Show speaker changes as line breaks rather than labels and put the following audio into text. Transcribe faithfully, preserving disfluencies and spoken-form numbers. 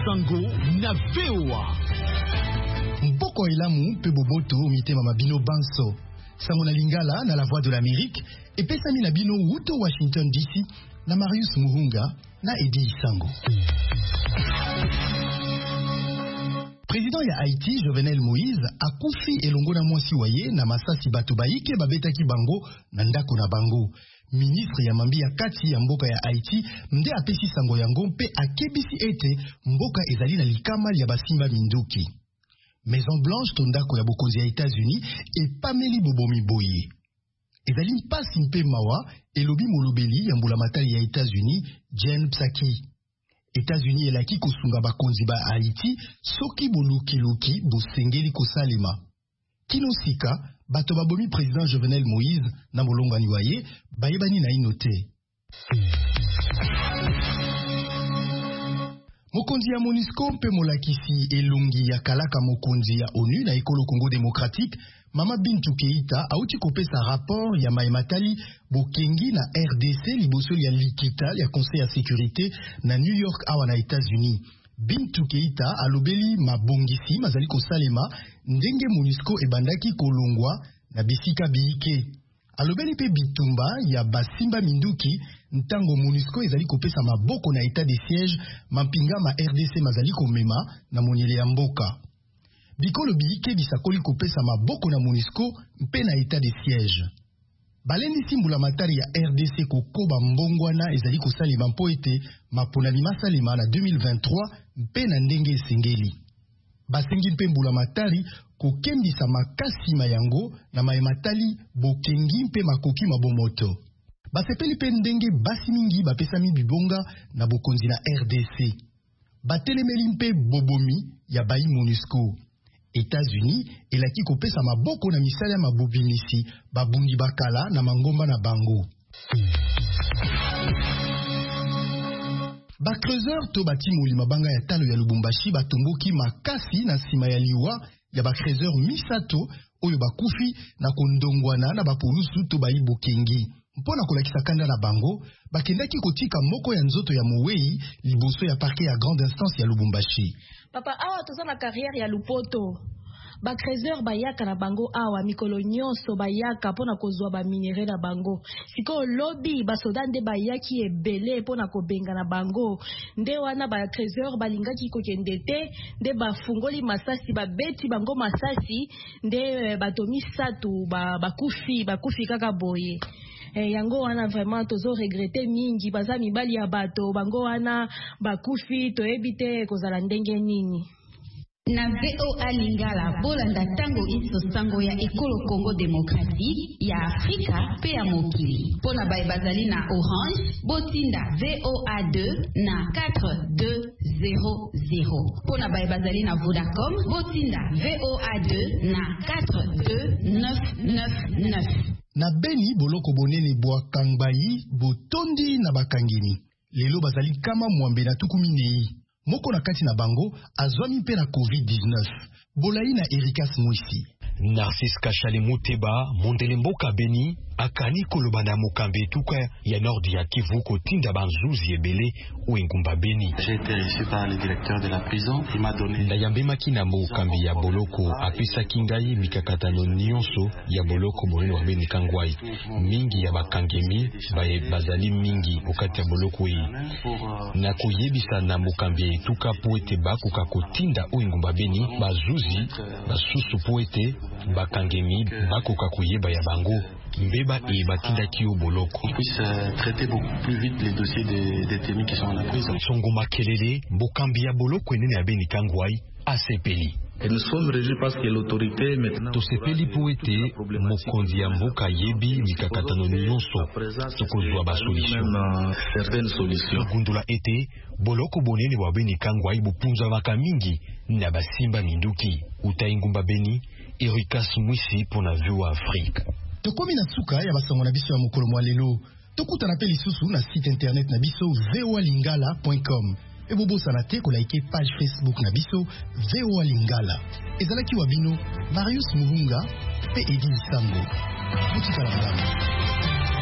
Sango na V O A.
Mpoko elamu pe boboto mitema mabino banso. Sango na Lingala na la voix de l'Amérique et pesami na bino Wuto Washington D C na Marius Muhunga na Edi Sango. Président ya Haïti Jovenel Moïse a confié elongo na mwasi waye na masasi bato baike babetaki bango na ndako na bango. Ministre ya mambi ya kati ya mboka ya Haïti mde apesi sango yango mpe akebisi ete mboka ezali na likama ya basimba minduki. Maison Blanche to ndako ya bokonzi ya États-Unis epameli bobomi boye. Ezali mpasi mpe mawa elobi molobeli ya mbula matali ya États-Unis Jen Psaki. États-Unis elaki kosunga bakonzi ba Haïti soki boluki-luki bosengeli kosalema. Kinosika bato babomi président Jovenel Moïse na molongani waye bayebani na inote. Mokonzi ya MONUSCO mpe molakisi elongi ya kalaka mokonzi ya ONU na ekolo Congo démocratique Mama Bintou Keïta auti kopesa rapport ya maimatali bokengi na R D C liboso ya likita ya conseil ya sécurité na New York awa na États-Unis. Bintou Keïta alobeli mabongisi mazali kosalema ndenge MONUSCO ebandaki kolongwa na bisika biike. Alobeli pe bitumba ya basimba minduki ntango MONUSCO ezali kopesa maboko na état de siège mampinga ma R D C mazali komema na monyele ya mboka. Bikolo biike bisakoli kopesa maboko na MONUSCO mpe na état de siège. Balendi simbula matari ya R D C kokoba mbongwana ezali kosalema mpo ete maponami masalema na deux mille vingt-trois mpe na ndenge esengeli. Basengi mpe mbula matari kokembisa makasi mayango na maematali bokengi mpe makoki mabomoto. Basepeli pe ndenge basi mingi bapesami bibonga na bokonzi na R D C. Batelemeli mpe bobomi ya bayi MONUSCO. États-Unis elaki kopesa maboko na misala ya mabobinisi babundi bakala na mangomba na bango. Bakreuzeur to batimoli mabanga ya talo ya Lubumbashi batomboki makasi na sima ya liwa ya bakreuzeur misato oyo bakufi na kondongwana na bapolusu to bayi bokengi. Mpona kolakisa kanda na bango, bakendaki kotika moko ya nzoto ya Mowei liboso ya parquet ya grande instance ya Lubumbashi.
Papa awa toza na carrière ya Lupoto. Ba trésor bayaka na bango awa mikolo nyonso bayaka pona kozwa ba minéraux na bango. Siko lobby ba soda nde bayaki ebele pona kobenga na bango. Nde wana ba trésor balingaki kokende te, nde bafungoli masasi ba beti bango masasi, nde batomi satu ba bakufi bakufi kaka boye. Eh, yango wana vraiment tozo regretter mingi baza mibali ya bato bango wana bakufi toyebite kozala ndenge nini.
Na V O A Lingala bolanda tango iso sango ya ekolo Congo démocratique ya Afrika pe ya mokili. Pona baye bazali na Orange botinda V O A deux na quatre deux zéro zéro. Pona baye bazali na Vodacom botinda V O A deux na quatre deux neuf neuf neuf.
Na Beni boloko bonene bwa kangbayi botondi na bakangini. Lelo bazali kama mwambe na tukuminei. Moko na kati na bango azwami mpe na COVID dix-neuf. Bolai na Erikas Mwisi.
Narcisse Kachale Muteba, Mondele Mboka Beni, akani koloba na mokambe tuka ya Nord ya Kivu kotinda banzuzi ebele ou Ngumba Beni.
J'ai été reçu par le directeur de la prison, il m'a donné
Ndayambe makina mokambe ya boloko apesa kingai mikakatano nyonso ya boloko moleno wa Beni kangwai. Mingi ya bakangemi baye bazali mingi okati ya boloko yi. Na koyebisa na mokambe tuka po ete bakoka kotinda ou Ngumba Beni bazuzi basusu po ete bakangemi bakoka koyeba ya bango mbeba e batinda kiyo boloko.
On puisse euh, traiter beaucoup plus vite les dossiers des détenus qui sont en la prison.
Songo makelele bokambi ya boloko enene ya Beni kangwai asepeli.
Et nous sommes réjouis parce que l'autorité maintenant
tosepeli po ete mokonzi ya mboka yebi mikakatano nyonso tokozwa basolution
certaines solutions.
Gundula ete boloko bonene bwa Beni kangwai bopunza maka mingi na basimba minduki utai Ngumba Beni. Erikas Mwisi pona V O A Afrique.
Tokomi na suka ya basango na biso ya mokolo mwa lelo. Tokuta na pe lisusu na site internet na biso v o a lingala point com. E bobosa na te kolaike page Facebook na biso V O A Lingala. Ezalaki wabino Marius Muhunga pe Edi Sango. Mutika la